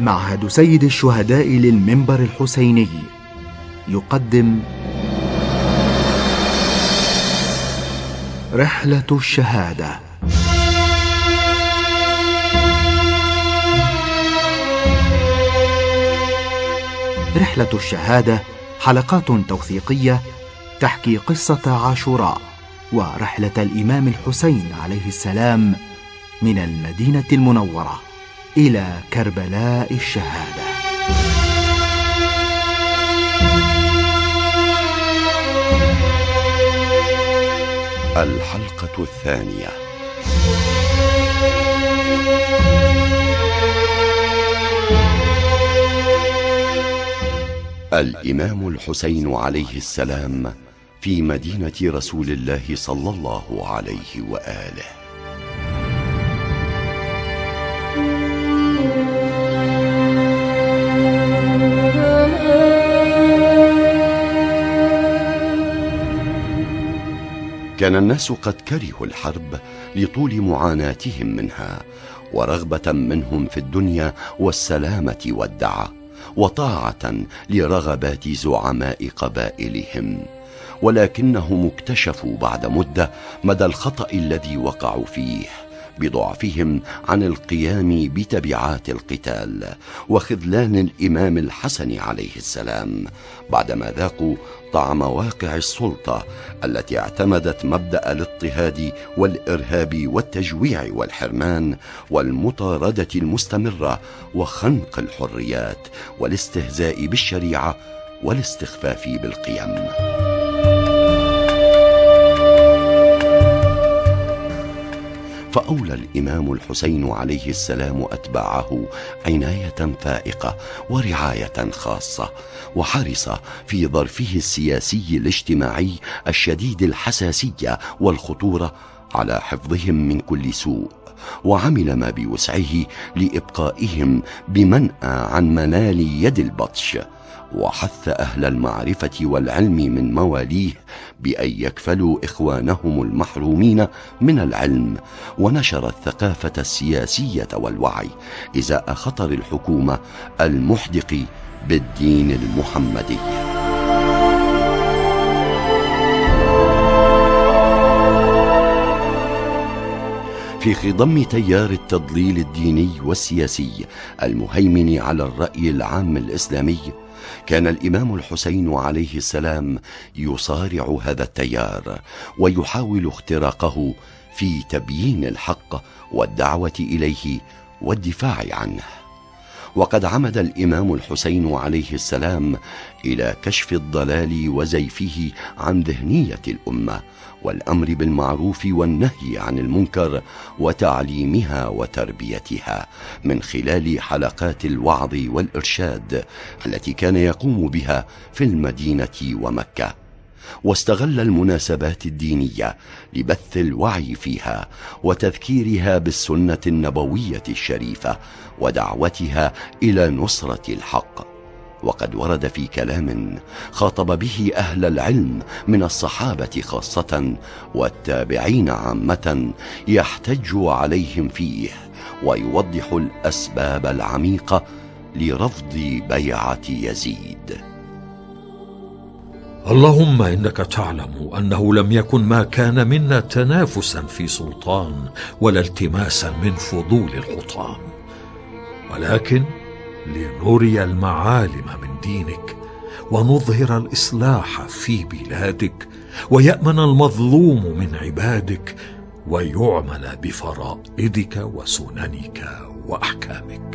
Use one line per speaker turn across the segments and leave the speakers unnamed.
معهد سيد الشهداء للمنبر الحسيني يقدم رحلة الشهادة. رحلة الشهادة حلقات توثيقية تحكي قصة عاشوراء ورحلة الإمام الحسين عليه السلام من المدينة المنورة إلى كربلاء الشهادة.
الحلقة الثانية. الإمام الحسين عليه السلام في مدينة رسول الله صلى الله عليه وآله. كان الناس قد كرهوا الحرب لطول معاناتهم منها، ورغبة منهم في الدنيا والسلامة والدعة، وطاعة لرغبات زعماء قبائلهم، ولكنهم اكتشفوا بعد مدة مدى الخطأ الذي وقعوا فيه بضعفهم عن القيام بتبعات القتال وخذلان الإمام الحسن عليه السلام، بعدما ذاقوا طعم واقع السلطة التي اعتمدت مبدأ الاضطهاد والإرهاب والتجويع والحرمان والمطاردة المستمرة وخنق الحريات والاستهزاء بالشريعة والاستخفاف بالقيم. فأولى الإمام الحسين عليه السلام أتباعه عناية فائقة ورعاية خاصة، وحرص في ظرفه السياسي الاجتماعي الشديد الحساسية والخطورة على حفظهم من كل سوء، وعمل ما بوسعه لإبقائهم بمنأى عن منال يد البطش، وحث أهل المعرفة والعلم من مواليه بأن يكفلوا إخوانهم المحرومين من العلم، ونشر الثقافة السياسية والوعي إزاء خطر الحكومة المحدق بالدين المحمدي. في خضم تيار التضليل الديني والسياسي المهيمن على الرأي العام الإسلامي، كان الإمام الحسين عليه السلام يصارع هذا التيار ويحاول اختراقه في تبيين الحق والدعوة إليه والدفاع عنه. وقد عمد الإمام الحسين عليه السلام إلى كشف الضلال وزيفه عن ذهنية الأمة، والأمر بالمعروف والنهي عن المنكر وتعليمها وتربيتها من خلال حلقات الوعظ والإرشاد التي كان يقوم بها في المدينة ومكة، واستغل المناسبات الدينية لبث الوعي فيها وتذكيرها بالسنة النبوية الشريفة ودعوتها إلى نصرة الحق. وقد ورد في كلام خاطب به أهل العلم من الصحابة خاصة والتابعين عامة يحتج عليهم فيه ويوضح الأسباب العميقة لرفض بيعة يزيد.
اللهم إنك تعلم أنه لم يكن ما كان منا تنافسا في سلطان ولا التماسا من فضول الحطام، ولكن لنري المعالم من دينك ونظهر الإصلاح في بلادك ويأمن المظلوم من عبادك ويعمل بفرائضك وسننك وأحكامك.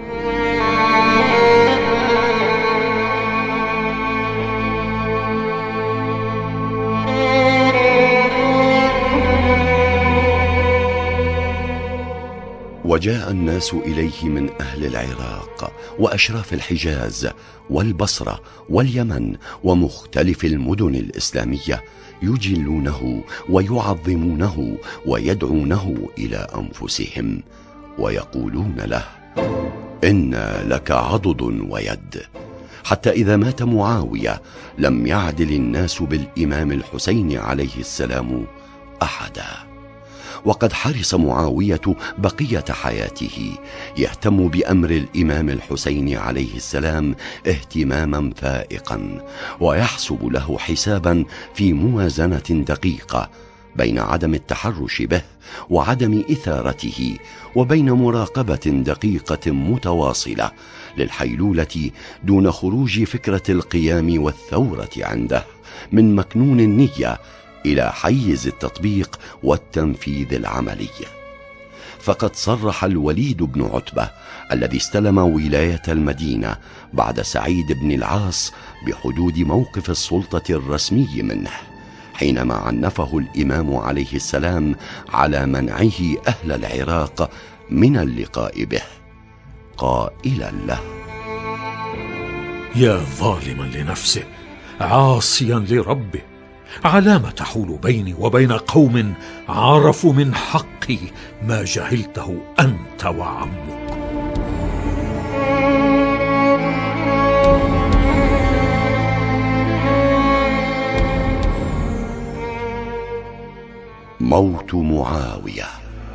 وجاء الناس إليه من أهل العراق وأشراف الحجاز والبصرة واليمن ومختلف المدن الإسلامية يجلونه ويعظمونه ويدعونه إلى أنفسهم ويقولون له: إن لك عضد ويد. حتى إذا مات معاوية لم يعدل الناس بالإمام الحسين عليه السلام أحدا، وقد حرص معاوية بقية حياته يهتم بأمر الإمام الحسين عليه السلام اهتماما فائقا، ويحسب له حسابا في موازنة دقيقة بين عدم التحرش به وعدم إثارته، وبين مراقبة دقيقة متواصلة للحيلولة دون خروج فكرة القيام والثورة عنده من مكنون النية إلى حيز التطبيق والتنفيذ العملي. فقد صرح الوليد بن عتبة الذي استلم ولاية المدينة بعد سعيد بن العاص بحدود موقف السلطة الرسمي منه حينما عنفه الإمام عليه السلام على منعه أهل العراق من اللقاء به، قائلا له:
يا ظالما لنفسه عاصيا لربه، علام تحول بيني وبين قوم عرفوا من حقي ما جهلته أنت وعمك.
موت معاوية.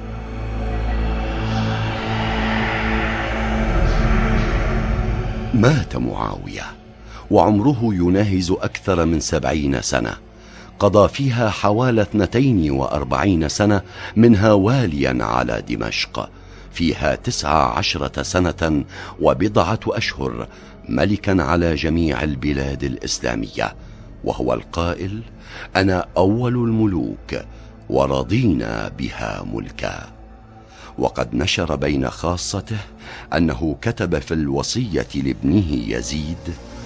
مات معاوية وعمره يناهز أكثر من 70 سنة، قضى فيها حوالي 42 سنة، منها واليا على دمشق، فيها 19 سنة وبضعة أشهر ملكا على جميع البلاد الإسلامية، وهو القائل: أنا أول الملوك ورضينا بها ملكا. وقد نشر بين خاصته أنه كتب في الوصية لابنه يزيد: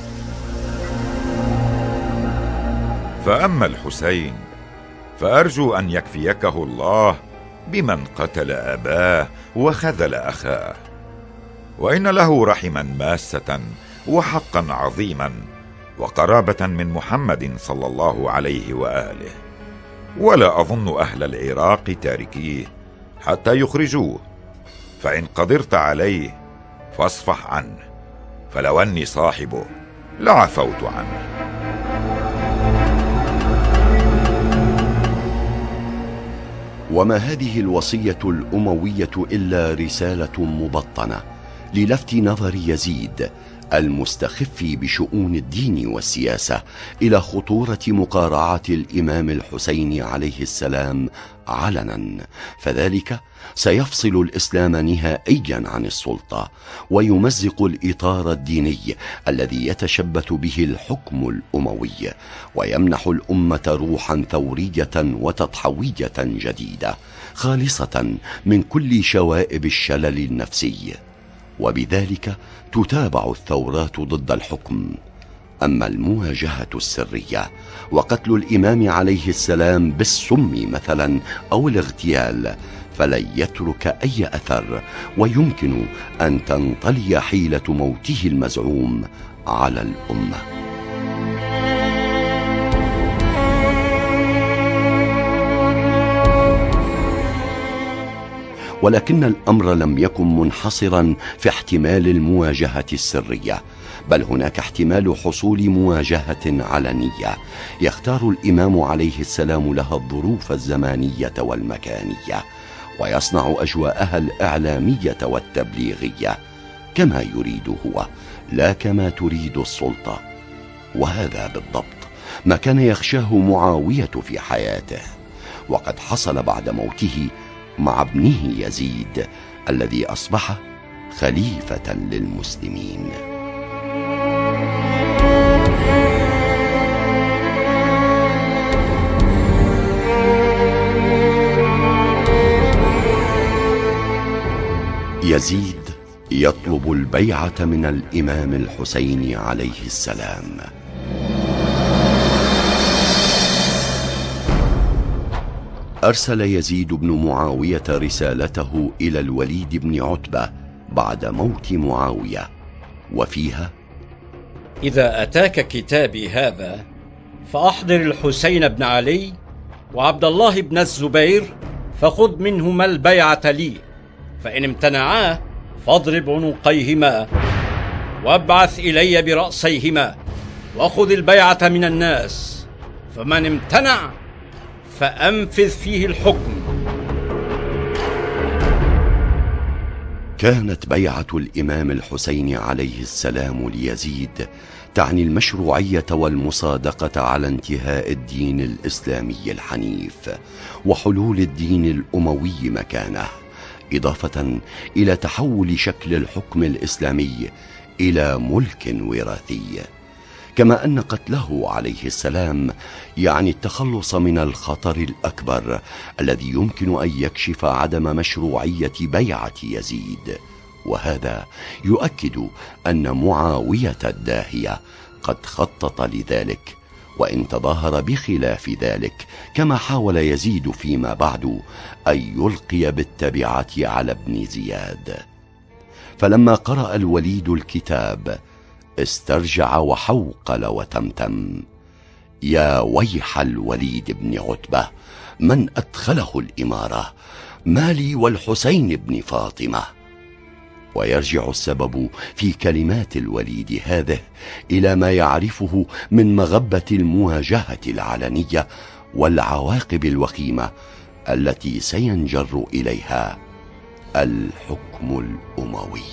فأما الحسين فأرجو أن يكفيكه الله بمن قتل أباه وخذل أخاه، وإن له رحما ماسة وحقا عظيما وقرابة من محمد صلى الله عليه وآله، ولا أظن أهل العراق تاركيه حتى يخرجوه، فإن قدرت عليه فاصفح عنه، فلو أني صاحبه لعفوت عنه.
وما هذه الوصية الأموية إلا رسالة مبطنة للفت نظر يزيد المستخف بشؤون الدين والسياسة إلى خطورة مقارعة الإمام الحسين عليه السلام علنا، فذلك سيفصل الإسلام نهائيا عن السلطة، ويمزق الإطار الديني الذي يتشبث به الحكم الأموي، ويمنح الأمة روحا ثورية وتضحوية جديدة خالصة من كل شوائب الشلل النفسي، وبذلك تتابع الثورات ضد الحكم. أما المواجهة السرية وقتل الإمام عليه السلام بالسم مثلا أو الاغتيال فلن يترك أي أثر، ويمكن أن تنطلي حيلة موته المزعوم على الأمة. ولكن الأمر لم يكن منحصرا في احتمال المواجهة السرية، بل هناك احتمال حصول مواجهة علنية يختار الإمام عليه السلام لها الظروف الزمانية والمكانية، ويصنع أجواءها الإعلامية والتبليغية كما يريد هو، لا كما تريد السلطة. وهذا بالضبط ما كان يخشاه معاوية في حياته، وقد حصل بعد موته مع ابنه يزيد الذي أصبح خليفة للمسلمين. يزيد يطلب البيعة من الإمام الحسين عليه السلام. أرسل يزيد بن معاوية رسالته إلى الوليد بن عتبة بعد موت معاوية، وفيها:
إذا أتاك كتابي هذا فأحضر الحسين بن علي وعبد الله بن الزبير فخذ منهما البيعة لي، فإن امتنعا فاضرب عنقيهما وابعث إلي برأسيهما وخذ البيعة من الناس، فمن امتنع فأنفذ فيه الحكم.
كانت بيعة الإمام الحسين عليه السلام ليزيد تعني المشروعية والمصادقة على انتهاء الدين الإسلامي الحنيف وحلول الدين الأموي مكانه، إضافة إلى تحول شكل الحكم الإسلامي إلى ملك وراثي، كما أن قتله عليه السلام يعني التخلص من الخطر الأكبر الذي يمكن أن يكشف عدم مشروعية بيعة يزيد. وهذا يؤكد أن معاوية الداهية قد خطط لذلك، وإن تظاهر بخلاف ذلك كما حاول يزيد فيما بعد أن يلقي بالتبعة على ابن زياد. فلما قرأ الوليد الكتاب استرجع وحوقل وتمتم: يا ويح الوليد بن عتبة، من أدخله الإمارة؟ ما لي والحسين بن فاطمة؟ ويرجع السبب في كلمات الوليد هذه إلى ما يعرفه من مغبة المواجهة العلنية والعواقب الوخيمة التي سينجر إليها الحكم الأموي.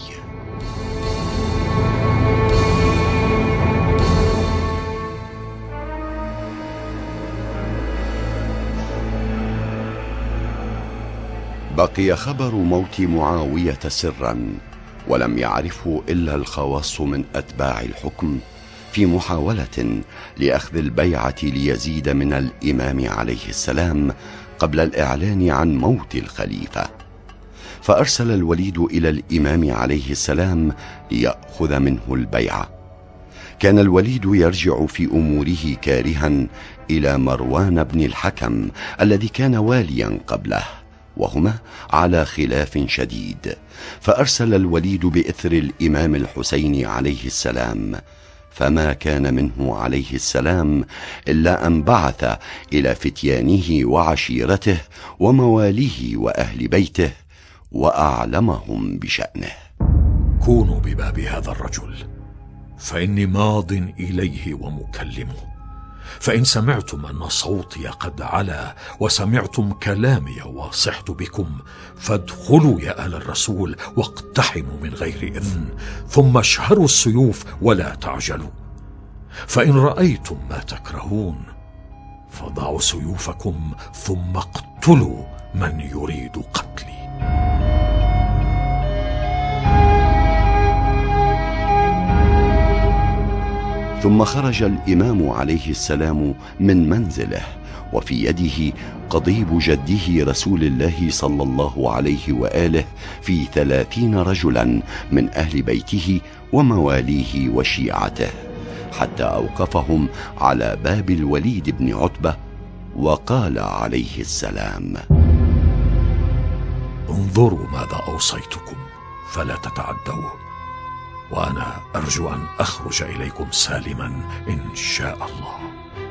بقي خبر موت معاوية سرا، ولم يعرفه إلا الخواص من أتباع الحكم في محاولة لأخذ البيعة ليزيد من الإمام عليه السلام قبل الإعلان عن موت الخليفة. فأرسل الوليد إلى الإمام عليه السلام ليأخذ منه البيعة. كان الوليد يرجع في أموره كارها إلى مروان بن الحكم الذي كان واليا قبله، وهما على خلاف شديد. فأرسل الوليد بإثر الإمام الحسين عليه السلام، فما كان منه عليه السلام إلا أن بعث إلى فتيانه وعشيرته ومواليه وأهل بيته وأعلمهم بشأنه:
كونوا بباب هذا الرجل، فإني ماض إليه ومكلمه، فإن سمعتم أن صوتي قد علا وسمعتم كلامي وصحت بكم فادخلوا يا آل الرسول واقتحموا من غير إذن، ثم اشهروا السيوف ولا تعجلوا. فإن رأيتم ما تكرهون فضعوا سيوفكم ثم اقتلوا من يريد قتلي.
ثم خرج الإمام عليه السلام من منزله وفي يده قضيب جده رسول الله صلى الله عليه وآله في 30 رجلا من أهل بيته ومواليه وشيعته، حتى أوقفهم على باب الوليد بن عتبة وقال عليه السلام:
انظروا ماذا أوصيتكم فلا تتعدوه، وأنا أرجو أن أخرج إليكم سالما إن شاء الله.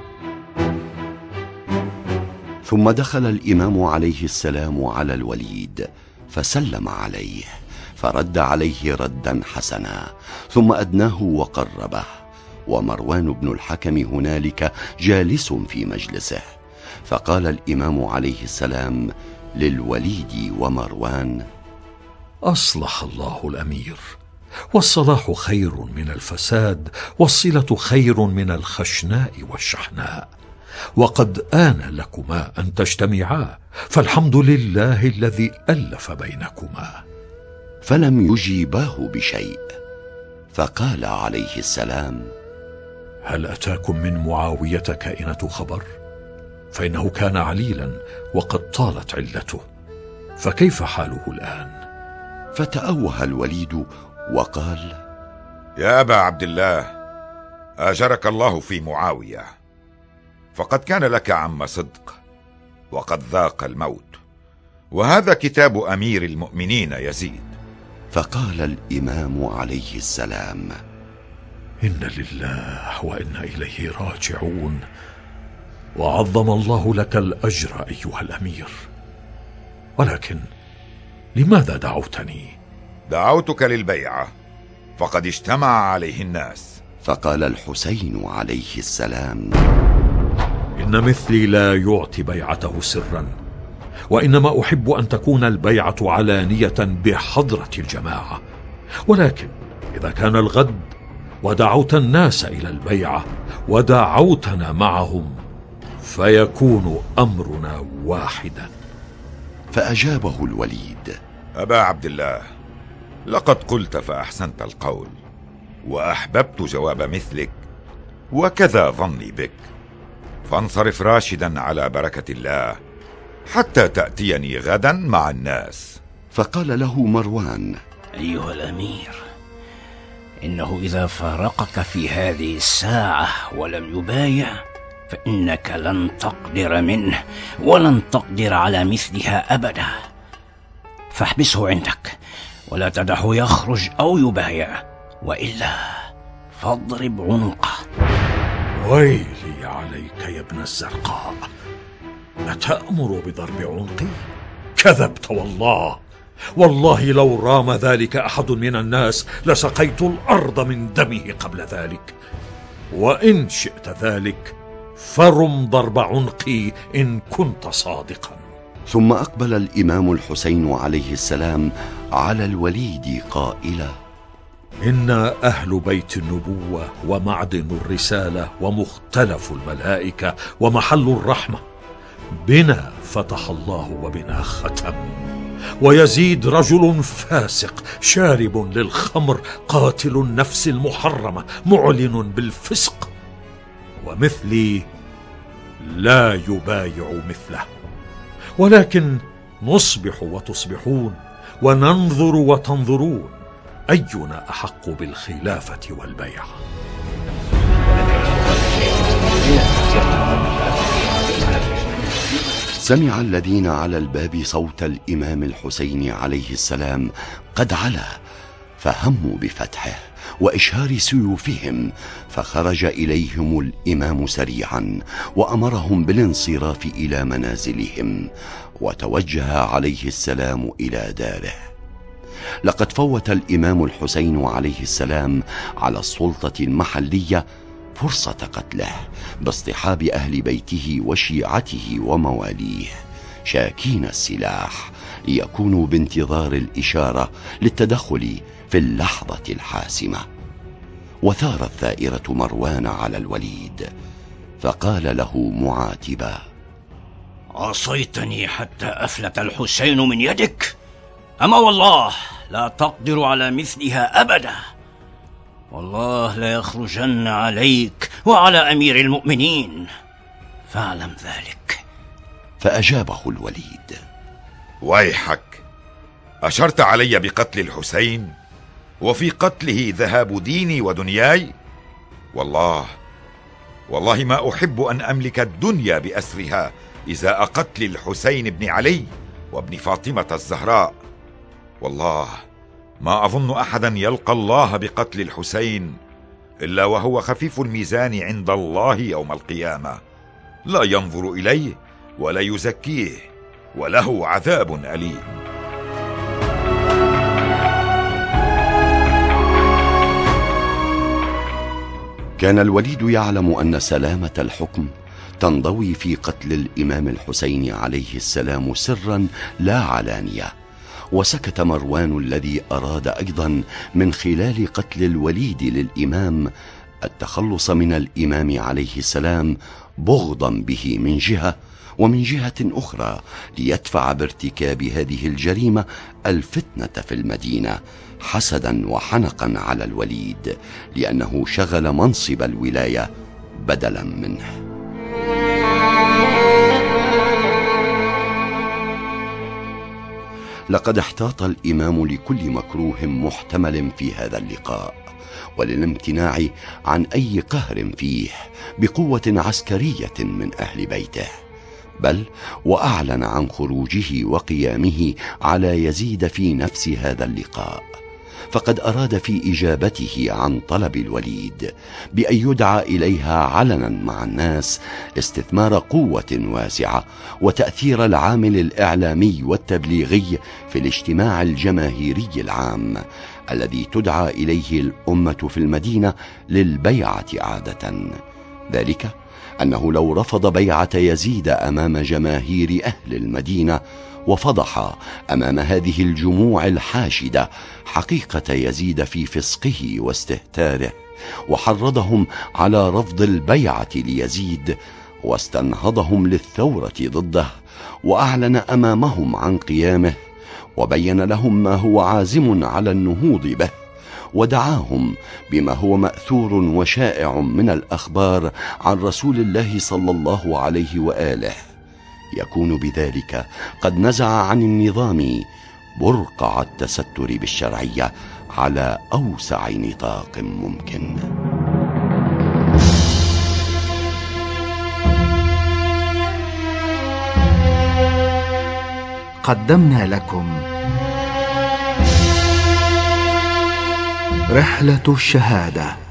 ثم دخل الإمام عليه السلام على الوليد فسلم عليه، فرد عليه ردا حسنا، ثم أدناه وقربه. ومروان بن الحكم هنالك جالس في مجلسه، فقال الإمام عليه السلام للوليد ومروان:
أصلح الله الأمير، والصلاح خير من الفساد، والصلة خير من الخشناء والشحناء، وقد آن لكما أن تجتمعا، فالحمد لله الذي ألف بينكما.
فلم يجيباه بشيء، فقال عليه السلام:
هل أتاكم من معاوية كائنة خبر؟ فإنه كان عليلا وقد طالت علته، فكيف حاله الآن؟
فتأوه الوليد وقال:
يا أبا عبد الله، آجرك الله في معاوية، فقد كان لك عم صدق وقد ذاق الموت، وهذا كتاب أمير المؤمنين يزيد.
فقال الإمام عليه السلام:
إن لله وإنا إليه راجعون، وعظم الله لك الأجر أيها الأمير، ولكن لماذا دعوتني؟
دعوتك للبيعة، فقد اجتمع عليه الناس.
فقال الحسين عليه السلام:
إن مثلي لا يعطي بيعته سرا، وإنما أحب أن تكون البيعة علانية بحضرة الجماعة. ولكن إذا كان الغد ودعوت الناس إلى البيعة ودعوتنا معهم فيكون أمرنا واحدا.
فأجابه الوليد:
أبا عبد الله، لقد قلت فأحسنت القول، وأحببت جواب مثلك، وكذا ظني بك، فانصرف راشدا على بركة الله حتى تأتيني غدا مع الناس.
فقال له مروان:
أيها الأمير، إنه إذا فارقك في هذه الساعة ولم يبايع فإنك لن تقدر منه ولن تقدر على مثلها أبدا، فاحبسه عندك ولا تدعه يخرج أو يبايع، وإلا فاضرب عنقه.
ويلي عليك يا ابن الزرقاء، أتأمر بضرب عنقي؟ كذبت والله لو رام ذلك أحد من الناس لسقيت الأرض من دمه قبل ذلك، وإن شئت ذلك فرم ضرب عنقي إن كنت صادقا.
ثم أقبل الإمام الحسين عليه السلام على الوليد قائلا:
إنا أهل بيت النبوة ومعدن الرسالة ومختلف الملائكة ومحل الرحمة، بنا فتح الله وبنا ختم، ويزيد رجل فاسق شارب للخمر قاتل النفس المحرمة معلن بالفسق، ومثلي لا يبايع مثله، ولكن نصبح وتصبحون وننظر وتنظرون، أينا أحق بالخلافة والبيعة.
سمع الذين على الباب صوت الإمام الحسين عليه السلام قد علا، فهموا بفتحه وإشهار سيوفهم، فخرج إليهم الإمام سريعا وأمرهم بالانصراف إلى منازلهم، وتوجه عليه السلام إلى داره. لقد فوت الإمام الحسين عليه السلام على السلطة المحلية فرصة قتله باصطحاب أهل بيته وشيعته ومواليه شاكين السلاح ليكونوا بانتظار الإشارة للتدخل في اللحظة الحاسمة. وثارت ثائرة مروان على الوليد، فقال له معاتبا:
عصيتني حتى أفلت الحسين من يدك، أما والله لا تقدر على مثلها أبدا، والله لا يخرجن عليك وعلى أمير المؤمنين، فاعلم ذلك.
فأجابه الوليد:
ويحك، أشرت علي بقتل الحسين وفي قتله ذهاب ديني ودنياي؟ والله ما أحب أن أملك الدنيا بأسرها إزاء قتل الحسين بن علي وابن فاطمة الزهراء. والله ما أظن أحدا يلقى الله بقتل الحسين إلا وهو خفيف الميزان عند الله يوم القيامة، لا ينظر إليه ولا يزكيه، وله عذاب أليم.
كان الوليد يعلم أن سلامة الحكم تنضوي في قتل الإمام الحسين عليه السلام سرا لا علانية، وسكت مروان الذي أراد أيضا من خلال قتل الوليد للإمام التخلص من الإمام عليه السلام بغضا به من جهة، ومن جهة أخرى ليدفع بارتكاب هذه الجريمة الفتنة في المدينة حسدا وحنقا على الوليد لأنه شغل منصب الولاية بدلا منه. لقد احتاط الإمام لكل مكروه محتمل في هذا اللقاء، وللامتناع عن أي قهر فيه بقوة عسكرية من أهل بيته، بل وأعلن عن خروجه وقيامه على يزيد في نفس هذا اللقاء، فقد أراد في إجابته عن طلب الوليد بأن يدعى إليها علنا مع الناس استثمار قوة واسعة وتأثير العامل الإعلامي والتبليغي في الاجتماع الجماهيري العام الذي تدعى إليه الأمة في المدينة للبيعة عادة، ذلك أنه لو رفض بيعة يزيد أمام جماهير أهل المدينة وفضح أمام هذه الجموع الحاشدة حقيقة يزيد في فسقه واستهتاره، وحرضهم على رفض البيعة ليزيد، واستنهضهم للثورة ضده، وأعلن أمامهم عن قيامه، وبين لهم ما هو عازم على النهوض به، ودعاهم بما هو مأثور وشائع من الأخبار عن رسول الله صلى الله عليه وآله، يكون بذلك قد نزع عن النظام برقع التستر بالشرعية على أوسع نطاق ممكن.
قدمنا لكم رحلة الشهادة.